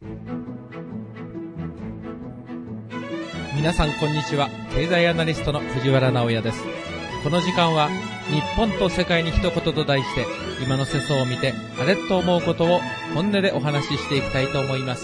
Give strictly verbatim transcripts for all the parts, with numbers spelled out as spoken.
皆さんこんにちは。経済アナリストの藤原直也です。この時間は日本と世界に一言と題して、今の世相を見てあれと思うことを本音でお話ししていきたいと思います。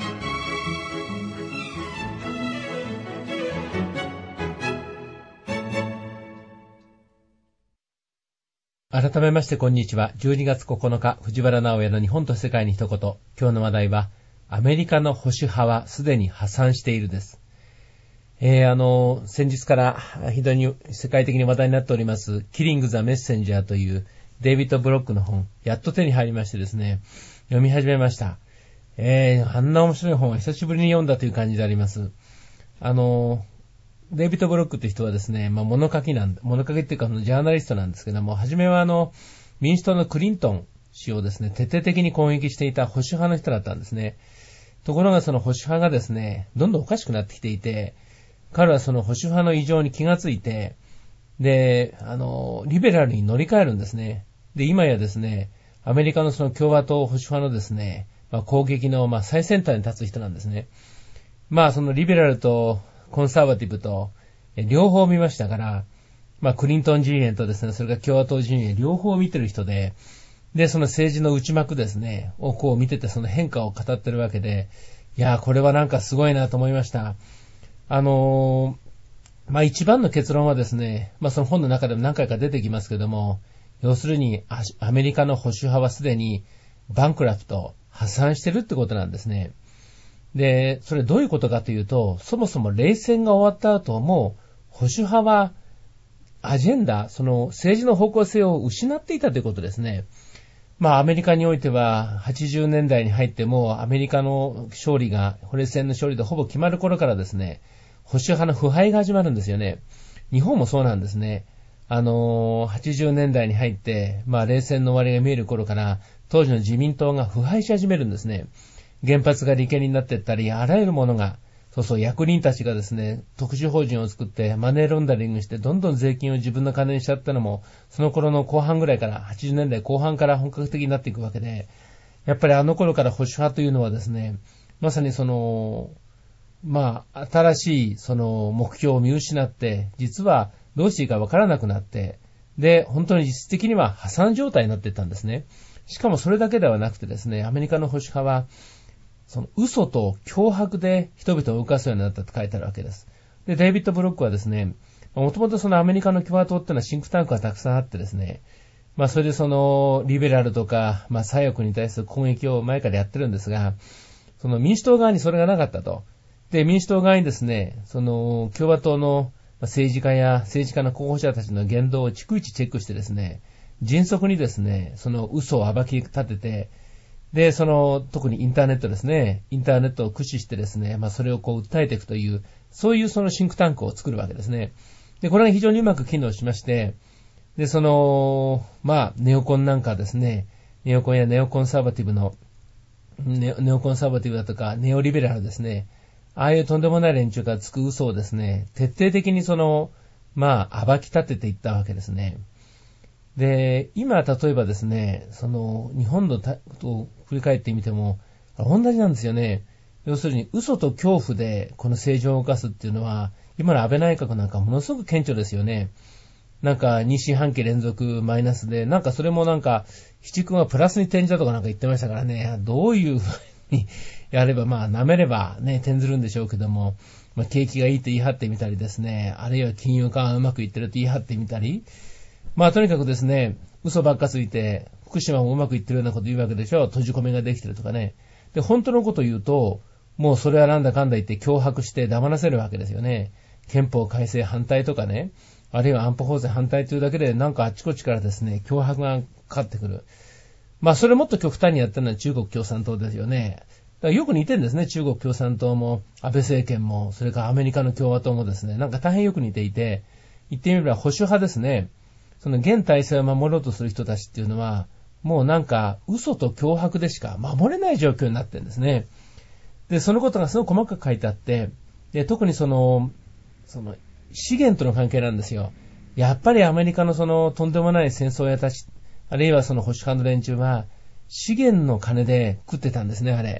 改めましてこんにちは。じゅうにがつここのか、藤原直也の日本と世界に一言。今日の話題は、アメリカの保守派はすでに破産しているです。えー、あの、先日から非常に世界的に話題になっております、キリング・ザ・メッセンジャーというデイビッド・ブロックの本、やっと手に入りましてですね、読み始めました。えー、あんな面白い本は久しぶりに読んだという感じであります。あの、デイビッド・ブロックという人はですね、まあ、物書きなんだ、物書きっていうかそのジャーナリストなんですけども、初めはあの、民主党のクリントン氏をですね、徹底的に攻撃していた保守派の人だったんですね。ところがその保守派がですね、どんどんおかしくなってきていて、彼はその保守派の異常に気がついて、で、あの、リベラルに乗り換えるんですね。で、今やですね、アメリカのその共和党保守派のですね、まあ、攻撃のまあ最先端に立つ人なんですね。まあ、そのリベラルとコンサバティブと両方見ましたから、まあ、クリントン陣営とですね、それから共和党陣営両方見てる人で、で、その政治の内幕ですね、をこう見ててその変化を語ってるわけで、いやー、これはなんかすごいなと思いました。あのー、まあ、一番の結論はですね、まあ、その本の中でも何回か出てきますけども、要するにアメリカの保守派はすでにバンクラフト、破産してるってことなんですね。で、それどういうことかというと、そもそも冷戦が終わった後も、保守派はアジェンダ、その政治の方向性を失っていたということですね。まあアメリカにおいてははちじゅうねんだいに入ってもアメリカの勝利が、冷戦の勝利でほぼ決まる頃からですね、保守派の腐敗が始まるんですよね。日本もそうなんですね。あのー、はちじゅうねんだいに入って、まあ冷戦の終わりが見える頃から、当時の自民党が腐敗し始めるんですね。原発が利権になっていったり、あらゆるものが、そうそう、役人たちがですね、特殊法人を作ってマネーロンダリングして、どんどん税金を自分の金にしちゃったのも、その頃の後半ぐらいから、はちじゅうねんだいこう半から本格的になっていくわけで、やっぱりあの頃から保守派というのはですね、まさにその、まあ、新しいその目標を見失って、実はどうしていいかわからなくなって、で、本当に実質的には破産状態になっていったんですね。しかもそれだけではなくてですね、アメリカの保守派は、その嘘と脅迫で人々を動かすようになったと書いてあるわけです。で、デイビッド・ブロックはですね、もともとそのアメリカの共和党っていうのはシンクタンクがたくさんあってですね、まあそれでそのリベラルとか、まあ左翼に対する攻撃を前からやってるんですが、その民主党側にそれがなかったと。で、民主党側にですね、その共和党の政治家や政治家の候補者たちの言動を逐一チェックしてですね、迅速にですね、その嘘を暴き立てて、で、その、特にインターネットですね。インターネットを駆使してですね、まあそれをこう訴えていくという、そういうそのシンクタンクを作るわけですね。で、これが非常にうまく機能しまして、で、その、まあ、ネオコンなんかですね、ネオコンやネオコンサバティブの、ネオコンサバティブだとか、ネオリベラルですね。ああいうとんでもない連中がつく嘘をですね、徹底的にその、まあ、暴き立てていったわけですね。で、今、例えばですね、その、日本のことを振り返ってみても、同じなんですよね。要するに、嘘と恐怖で、この政治を動かすっていうのは、今の安倍内閣なんかものすごく顕著ですよね。なんか、に四半期連続マイナスで、なんかそれもなんか、七君はプラスに転じたとかなんか言ってましたからね、どういうふうにやれば、まあ、舐めればね、転ずるんでしょうけども、まあ、景気がいいと言い張ってみたりですね、あるいは金融緩和うまくいってると言い張ってみたり、まあとにかくですね、嘘ばっかついて、福島もうまくいってるようなこと言うわけでしょ。閉じ込めができてるとかね。で、本当のこと言うと、もうそれはなんだかんだ言って脅迫して黙らせるわけですよね。憲法改正反対とかね、あるいは安保法制反対というだけでなんかあっちこっちからですね、脅迫がかかってくる。まあそれもっと極端にやってるのは中国共産党ですよね。だからよく似てるんですね。中国共産党も、安倍政権も、それからアメリカの共和党もですね、なんか大変よく似ていて、言ってみれば保守派ですね。その現体制を守ろうとする人たちっていうのは、もうなんか嘘と脅迫でしか守れない状況になってるんですね。で、そのことがすごく細かく書いてあって、で、特にその、その、資源との関係なんですよ。やっぱりアメリカのその、とんでもない戦争屋たち、あるいはその保守派の連中は、資源の金で食ってたんですね、あれ。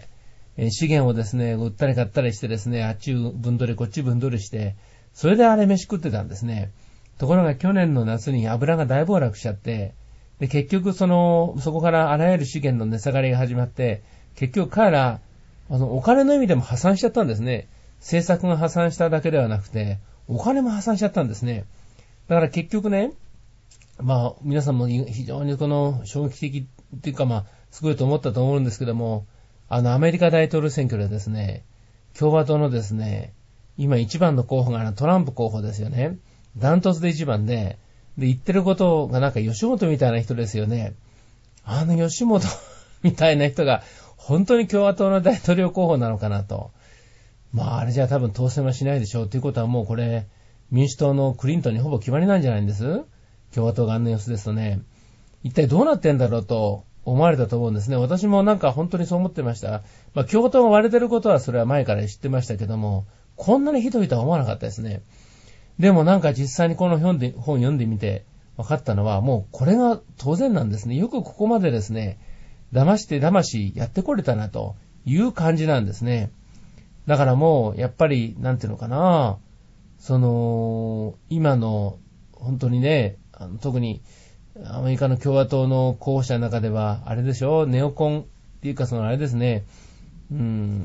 えー、資源をですね、売ったり買ったりしてですね、あっち分取りこっち分取りして、それであれ飯食ってたんですね。ところが去年の夏に油が大暴落しちゃって、で、結局その、そこからあらゆる資源の値下がりが始まって、結局彼ら、あの、お金の意味でも破産しちゃったんですね。政策が破産しただけではなくて、お金も破産しちゃったんですね。だから結局ね、まあ、皆さんも非常にこの衝撃的っていうかまあ、すごいと思ったと思うんですけども、あの、アメリカ大統領選挙でですね、共和党のですね、今一番の候補がトランプ候補ですよね。ダントツで一番で、で、言ってることがなんか吉本みたいな人ですよね。あの吉本みたいな人が本当に共和党の大統領候補なのかなと。まあ、あれじゃ多分当選はしないでしょうということはもうこれ、民主党のクリントンにほぼ決まりなんじゃないんです。共和党があんな様子ですとね。一体どうなってんだろうと思われたと思うんですね。私もなんか本当にそう思ってました。まあ、共和党が割れてることはそれは前から知ってましたけども、こんなにひどいとは思わなかったですね。でもなんか実際にこの本で本読んでみて分かったのは、もうこれが当然なんですね。よくここまでですね、騙して騙しやってこれたなという感じなんですね。だからもうやっぱりなんていうのかな、その今の本当にね、あの特にアメリカの共和党の候補者の中ではあれでしょ、ネオコンっていうかそのあれですね、うん、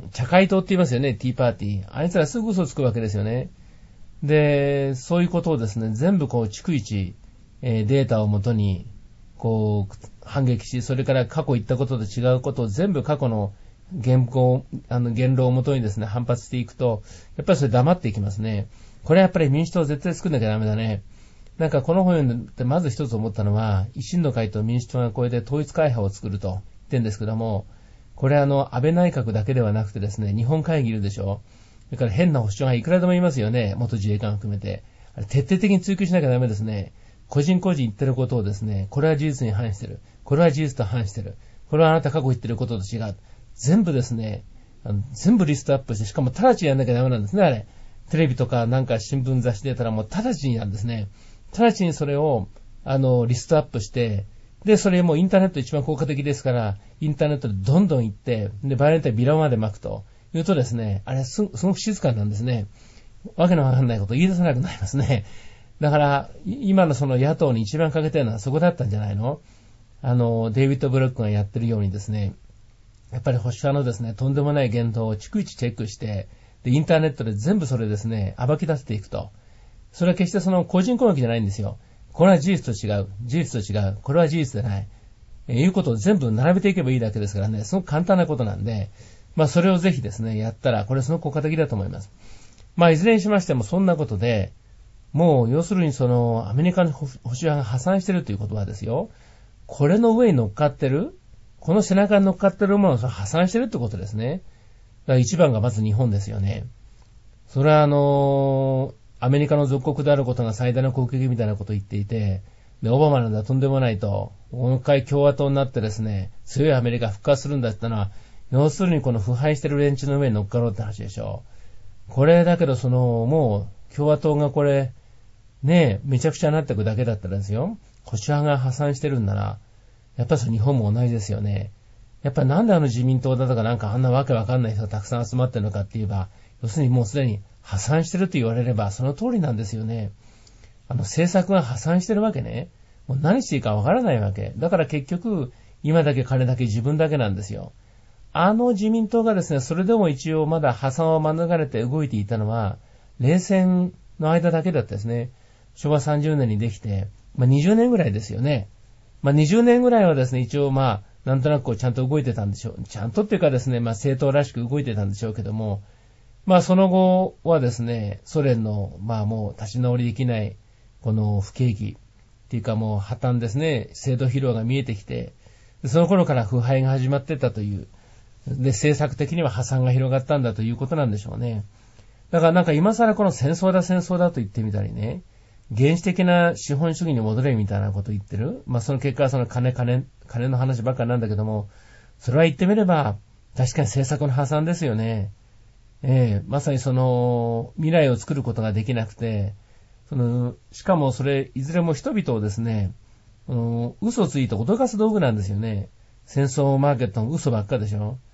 茶会党って言いますよね、ティーパーティー。あいつらすぐ嘘つくわけですよね。で、そういうことをですね、全部こう逐一、えー、データをもとにこう反撃し、それから過去言ったことと違うことを全部過去の言行、あの言論をもとにですね、反発していくと、やっぱりそれ黙っていきますね。これはやっぱり民主党を絶対作んなきゃダメだね。なんかこの本読んでまず一つ思ったのは、維新の会と民主党がこれで統一会派を作ると言ってるんですけども、これあの安倍内閣だけではなくてですね、日本会議いるでしょ。それから変な保守がいくらでもいますよね、元自衛官含めて。あれ徹底的に追及しなきゃダメですね。個人個人言ってることをですね、これは事実に反してる。これは事実と反してる。これはあなた過去言ってることと違う。全部ですね、あの全部リストアップして、しかも直ちにやんなきゃダメなんですね、あれ。テレビとかなんか新聞雑誌出たらもう直ちにやるんですね。直ちにそれを、あの、リストアップして、で、それもインターネット一番効果的ですから、インターネットでどんどん行って、で、場合によってはビラまで巻くというとですね、あれす、すごく静かなんですね。わけのわかんないことを言い出さなくなりますね。だから、今のその野党に一番欠けてるのはそこだったんじゃないの？あの、デイビッド・ブロックがやってるようにですね、やっぱり保守派のですね、とんでもない言動を逐一チェックして、で、インターネットで全部それですね、暴き出していくと。それは決してその個人攻撃じゃないんですよ。これは事実と違う。事実と違う。これは事実でない。えー、いうことを全部並べていけばいいだけですからね、すごく簡単なことなんで、まあそれをぜひですね、やったら、これすごく効果的だと思います。まあいずれにしましてもそんなことで、もう要するにそのアメリカの保守派が破産してるということはですよ、これの上に乗っかってる、この背中に乗っかってるものを破産してるってことですね。だから一番がまず日本ですよね。それはあのー、アメリカの属国であることが最大の攻撃みたいなことを言っていて、で、オバマなんだとんでもないと、もう一回共和党になってですね、強いアメリカ復活するんだってのは、要するにこの腐敗してる連中の上に乗っかろうって話でしょ。これだけどその、もう共和党がこれ、ねえ、めちゃくちゃになっていくだけだったらですよ、保守派が破産してるんなら、やっぱり日本も同じですよね。やっぱりなんであの自民党だとかなんかあんなわけわかんない人がたくさん集まってるのかって言えば、要するにもうすでに破産してると言われればその通りなんですよね。あの政策が破産してるわけね。もう何していいかわからないわけ。だから結局、今だけ彼だけ自分だけなんですよ。あの自民党がですね、それでも一応まだ破産を免れて動いていたのは、冷戦の間だけだったですね。しょわさんじゅうねんにできて、まあにじゅうねんぐらいですよね。まあにじゅうねんぐらいはですね、一応まあ、なんとなくこうちゃんと動いてたんでしょう。ちゃんとっていうかですね、まあ政党らしく動いてたんでしょうけども、まあその後はですね、ソ連のまあもう立ち直りできないこの不景気っていうかもう破綻ですね、制度疲労が見えてきて、その頃から腐敗が始まってたという、で政策的には破産が広がったんだということなんでしょうね。だからなんか今更この戦争だ戦争だと言ってみたりね、原始的な資本主義に戻れみたいなことを言ってる。まあその結果はその金金金の話ばっかりなんだけども、それは言ってみれば確かに政策の破産ですよね。ええ、まさにその未来を作ることができなくて、そのしかもそれいずれも人々をですね、うん、嘘をついて脅かす道具なんですよね。戦争マーケットの嘘ばっかでしょ。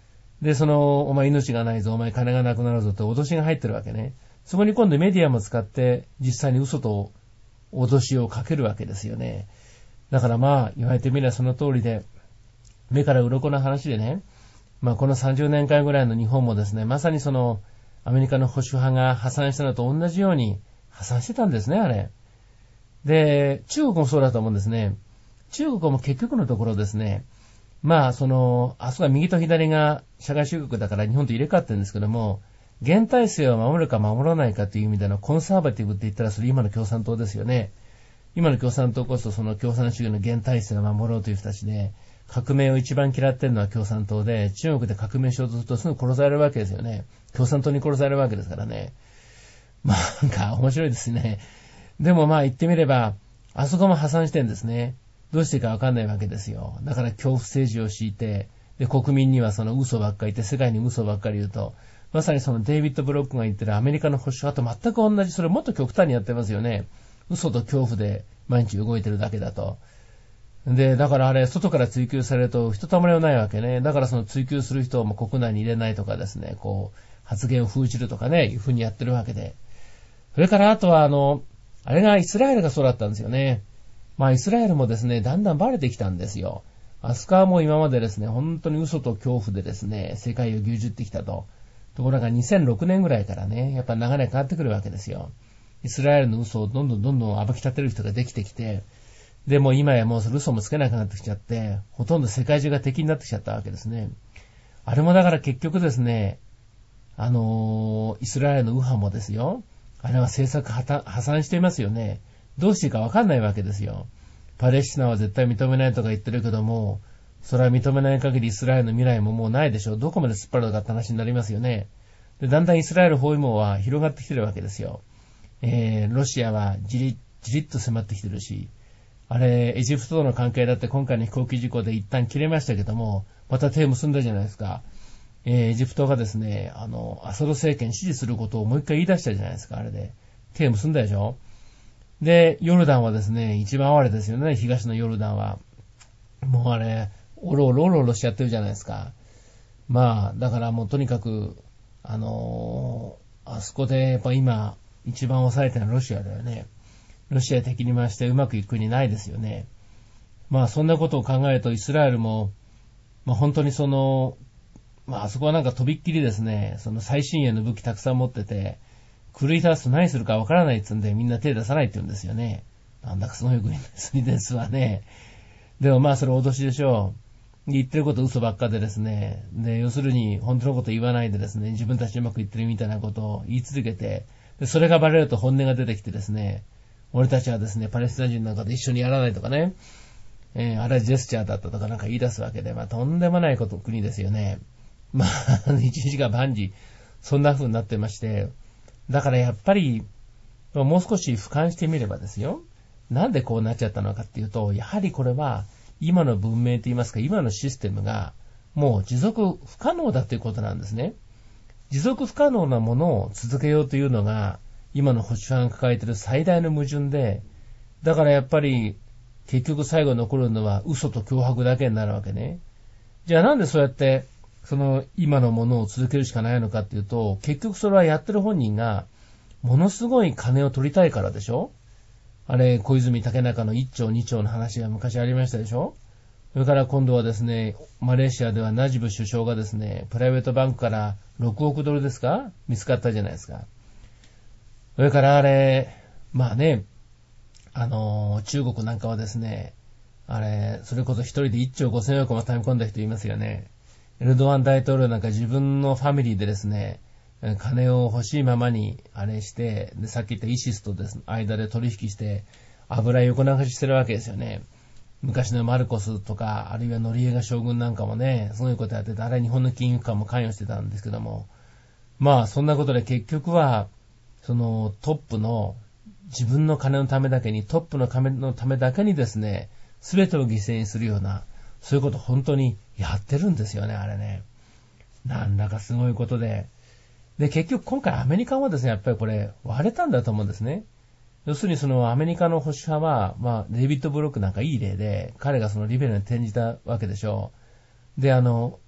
で、その、お前命がないぞ、お前金がなくなるぞって脅しが入ってるわけね。そこに今度メディアも使って実際に嘘と脅しをかけるわけですよね。だからまあ、言われてみればその通りで、目から鱗な話でね、まあこのさんじゅうねんかんぐらいの日本もですね、まさにそのアメリカの保守派が破産したのと同じように破産してたんですね、あれ。で、中国もそうだと思うんですね。中国も結局のところですね、まあその、あそこは右と左が社会主義国だから日本と入れ替わってるんですけども、現体制を守るか守らないかという意味でのコンサーバティブって言ったらそれ今の共産党ですよね。今の共産党こそその共産主義の現体制を守ろうという人たちで、革命を一番嫌ってるのは共産党で、中国で革命しようとするとすぐ殺されるわけですよね。共産党に殺されるわけですからね。まあなんか面白いですね。でもまあ言ってみれば、あそこも破産してるんですね。どうしていいかわかんないわけですよ。だから恐怖政治を敷いて、で国民にはその嘘ばっかり言って、世界に嘘ばっかり言うと、まさにそのデイビッド・ブロックが言ってるアメリカの保守派と全く同じ、それもっと極端にやってますよね。嘘と恐怖で毎日動いてるだけだと。で、だからあれ、外から追求されると、ひとたまりもないわけね。だからその追求する人をも国内に入れないとかですね、こう、発言を封じるとかね、いうふうにやってるわけで。それからあとはあの、あれがイスラエルがそうだったんですよね。まあイスラエルもですね、だんだんバレてきたんですよ。あそこはもう今までですね、本当に嘘と恐怖でですね、世界を牛耳ってきたと。ところがにせんろくねんぐらいからね、やっぱ流れ変わってくるわけですよ。イスラエルの嘘をどんどんどんどん暴き立てる人ができてきて、でも今やもう嘘もつけなくなってきちゃって、ほとんど世界中が敵になってきちゃったわけですね。あれもだから結局ですね、あのー、イスラエルの右派もですよ、あれは政策破産していますよね。どうしていいかわかんないわけですよ。パレスチナは絶対認めないとか言ってるけども、それは認めない限りイスラエルの未来ももうないでしょう。どこまで突っ張るのかって話になりますよね。で、だんだんイスラエル包囲網は広がってきてるわけですよ。えー、ロシアはじりじりっと迫ってきてるし、あれ、エジプトとの関係だって今回の飛行機事故で一旦切れましたけども、また手を結んだじゃないですか。えー、エジプトがですね、あの、アサド政権支持することをもう一回言い出したじゃないですか、あれで。手を結んだでしょ。で、ヨルダンはですね、一番哀れですよね、東のヨルダンは。もうあれ、おろおろおろおろしちゃってるじゃないですか。まあ、だからもうとにかく、あのー、あそこでやっぱ今、一番抑えてるのはロシアだよね。ロシア敵に回してうまくいく国ないですよね。まあそんなことを考えるとイスラエルも、まあ本当にその、まああそこはなんかとびっきりですね、その最新鋭の武器たくさん持ってて、狂い立つと何するかわからないって言うんでみんな手出さないって言うんですよね。なんだかすごい国ですわね。でもまあそれ脅しでしょう。言ってること嘘ばっかでですね。で、要するに本当のこと言わないでですね、自分たちうまくいってるみたいなことを言い続けて、でそれがバレると本音が出てきてですね、俺たちはですね、パレスチナ人なんかと一緒にやらないとかね、えー、あれはジェスチャーだったとかなんか言い出すわけで、まあとんでもないこと国ですよね。まあ、一日が万事、そんな風になってまして、だからやっぱり、もう少し俯瞰してみればですよ、なんでこうなっちゃったのかっていうと、やはりこれは、今の文明といいますか、今のシステムが、もう持続不可能だということなんですね。持続不可能なものを続けようというのが、今の保守派が抱えている最大の矛盾で、だからやっぱり、結局最後残るのは嘘と脅迫だけになるわけね。じゃあなんでそうやって、その今のものを続けるしかないのかっていうと、結局それはやってる本人が、ものすごい金を取りたいからでしょ。あれ、小泉竹中のいっちょうにちょうの話が昔ありましたでしょ。それから今度はですね、マレーシアではナジブ首相がですね、プライベートバンクからろくおくドルですか見つかったじゃないですか。それからあれ、まあね、あのー、中国なんかはですね、あれ、それこそ一人でいっちょうごせんおくも溜め込んだ人いますよね。エルドアン大統領なんか自分のファミリーでですね、金を欲しいままにあれして、でさっき言ったイシスとですね、間で取引して、油横流ししてるわけですよね。昔のマルコスとか、あるいはノリエガ将軍なんかもね、すごいことやってて、あれ日本の金融機関も関与してたんですけども、まあそんなことで結局は、そのトップの自分の金のためだけに、トップの金のためだけにですね、すべてを犠牲にするような、そういうこと本当にやってるんですよね、あれね。なんだかすごいことで。で、結局今回アメリカはですね、やっぱりこれ割れたんだと思うんですね。要するにそのアメリカの保守派は、まあ、デイビッド・ブロックなんかいい例で、彼がそのリベラルに転じたわけでしょう。で、あの、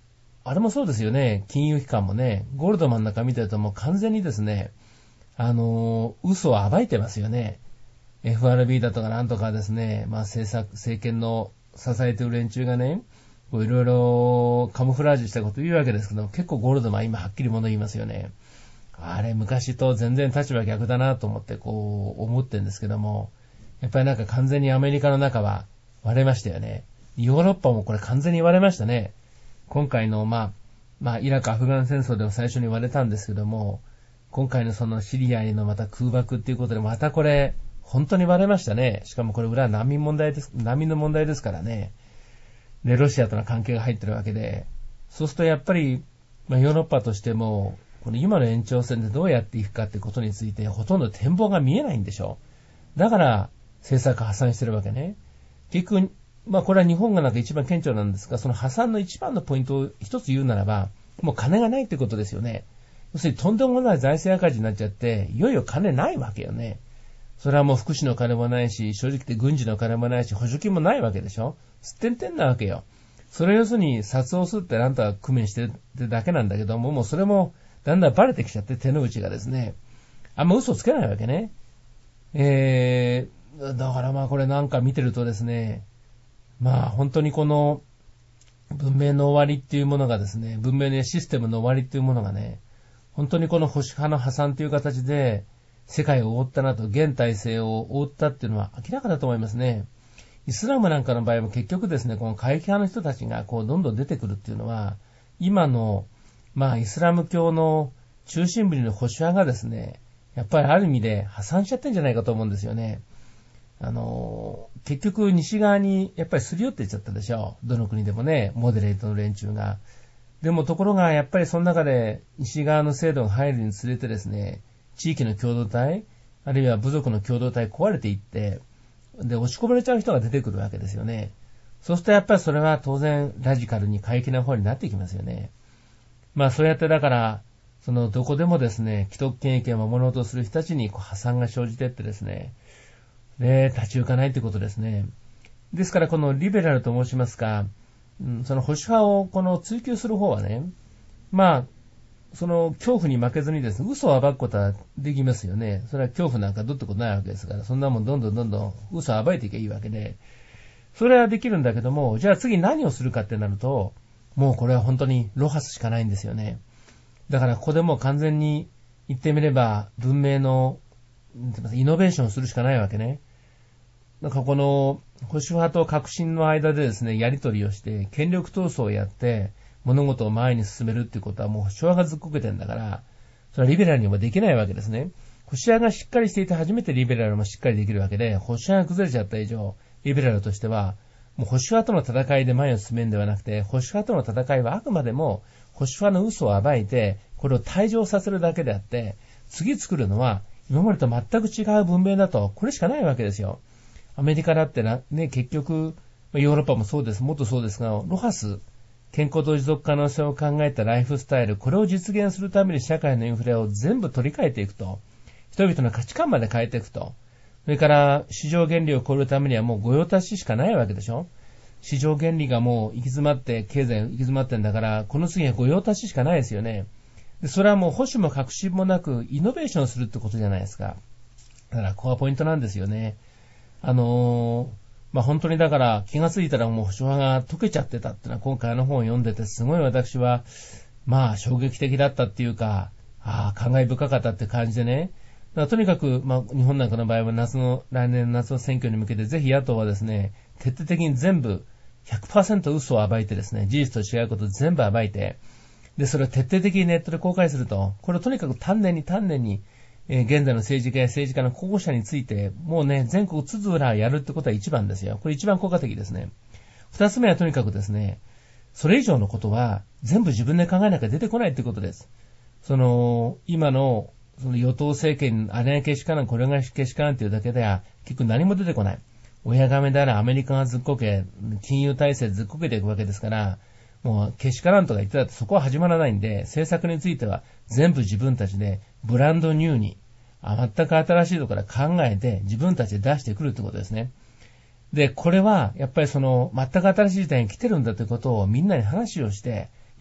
あれもそうですよね。金融機関もね、ゴールドマンなんか見てるともう完全にですね、あのー、嘘を暴いてますよね。エフアールビー だとかなんとかですね、まあ政策、政権の支えてる連中がね、こういろいろカモフラージュしたこと言うわけですけど、結構ゴールドマン今はっきり物言いますよね。あれ昔と全然立場逆だなと思ってこう思ってるんですけども、やっぱりなんか完全にアメリカの中は割れましたよね。ヨーロッパもこれ完全に割れましたね。今回のまあ、まあイラク・アフガン戦争でも最初に割れたんですけども、今回のそのシリアへのまた空爆っていうことでまたこれ本当に割れましたね。しかもこれ裏は難民問題です、難民の問題ですからね。で、ロシアとの関係が入ってるわけで、そうするとやっぱり、まあ、ヨーロッパとしても、この今の延長線でどうやっていくかってことについてほとんど展望が見えないんでしょう。だから政策破産してるわけね。結局、まあこれは日本がなんか一番顕著なんですが、その破産の一番のポイントを一つ言うならば、もう金がないってことですよね。要するにとんでもない財政赤字になっちゃって、いよいよ金ないわけよね。それはもう福祉の金もないし、正直言って軍事の金もないし、補助金もないわけでしょ。すってんてんなわけよ。それ要するに札を吸ってあんたは工面してるってだけなんだけども、もうそれもだんだんバレてきちゃって手の内がですね、あんま嘘つけないわけね。えー、だからまあこれなんか見てるとですね、まあ本当にこの文明の終わりっていうものがですね、文明のシステムの終わりっていうものがね、本当にこの保守派の破産という形で世界を覆ったなと、現体制を覆ったっていうのは明らかだと思いますね。イスラムなんかの場合も結局ですね、この過激派の人たちがこうどんどん出てくるっていうのは、今のまあイスラム教の中心部にいる保守派がですね、やっぱりある意味で破産しちゃってんじゃないかと思うんですよね。あの、結局西側にやっぱりすり寄っていっちゃったでしょ。どの国でもね、モデレートの連中が。でもところがやっぱりその中で西側の制度が入るにつれてですね、地域の共同体、あるいは部族の共同体壊れていって、で、押し込まれちゃう人が出てくるわけですよね。そうするとやっぱりそれは当然ラジカルに過激な方になっていきますよね。まあそうやってだから、そのどこでもですね、既得権益を守ろうとする人たちにこう破産が生じてってですね、で、立ち行かないということですね。ですからこのリベラルと申しますか、うん、その保守派をこの追求する方はね、まあ、その恐怖に負けずにですね、嘘を暴くことはできますよね。それは恐怖なんかどうってことないわけですから、そんなもんどんどんどんどん嘘を暴いていけばいいわけで、それはできるんだけども、じゃあ次何をするかってなると、もうこれは本当にロハスしかないんですよね。だからここでもう完全に言ってみれば文明のイノベーションをするしかないわけね。なんかこの保守派と革新の間でですね、やり取りをして権力闘争をやって物事を前に進めるっていうことはもう保守派がずっこけてんだから、それはリベラルにもできないわけですね。保守派がしっかりしていて初めてリベラルもしっかりできるわけで、保守派が崩れちゃった以上、リベラルとしてはもう保守派との戦いで前を進めるんではなくて、保守派との戦いはあくまでも保守派の嘘を暴いて、これを退場させるだけであって、次作るのは今までと全く違う文明だと、これしかないわけですよ。アメリカだってな、ね、結局、ヨーロッパもそうです、もっとそうですが、ロハス、健康と持続可能性を考えたライフスタイル、これを実現するために社会のインフレを全部取り替えていくと、人々の価値観まで変えていくと、それから市場原理を超えるためにはもう御用達しかないわけでしょ。市場原理がもう行き詰まって、経済行き詰まってんだから、この次は御用達しかないですよね。で、それはもう保守も革新もなく、イノベーションするってことじゃないですか。だから、ここがポイントなんですよね。あのー、まあ、本当にだから気がついたらもう保守派が溶けちゃってたっていうのは今回あの本を読んでてすごい私は、まあ、衝撃的だったっていうか、ああ、感慨深かったって感じでね。だからとにかく、まあ、日本なんかの場合は夏の、来年の夏の選挙に向けてぜひ野党はですね、徹底的に全部 ひゃくパーセント 嘘を暴いてですね、事実と違うことを全部暴いて、で、それを徹底的にネットで公開すると、これをとにかく丹念に丹念に、えー、現在の政治家や政治家の候補者について、もうね、全国津々浦々やるってことは一番ですよ。これ一番効果的ですね。二つ目はとにかくですね、それ以上のことは全部自分で考えなきゃ出てこないってことです。その、今の、その与党政権、あれがけしからん、これがけしからんっていうだけでは、結局何も出てこない。親亀であるアメリカがずっこけ、金融体制ずっこけていくわけですから、もうけしからんとか言ってたってそこは始まらないんで、政策については全部自分たちでブランドニューに、全く新しいところから考えて自分たちで出してくるってことですね。で、これはやっぱりその全く新しい時代に来てるんだということをみんなに話をして、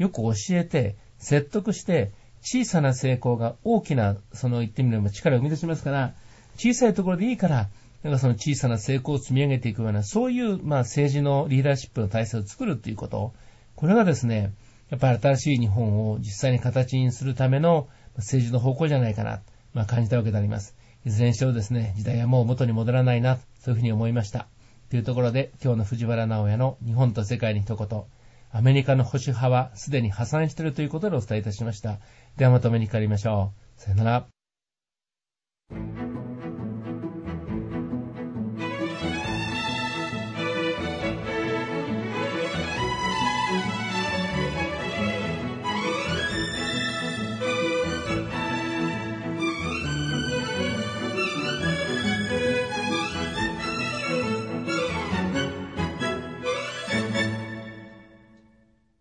よく教えて、説得して、小さな成功が大きな、その言ってみれば力を生み出しますから、小さいところでいいから、なんかその小さな成功を積み上げていくような、そういう、まあ政治のリーダーシップの体制を作るということ。これがですね、やっぱり新しい日本を実際に形にするための政治の方向じゃないかな、まあ感じたわけであります。いずれにしてもですね、時代はもう元に戻らないな、そういうふうに思いました。というところで、今日の藤原直也の日本と世界に一言、アメリカの保守派はすでに破産しているということでお伝えいたしました。ではまたお目にかかりましょう。さよなら。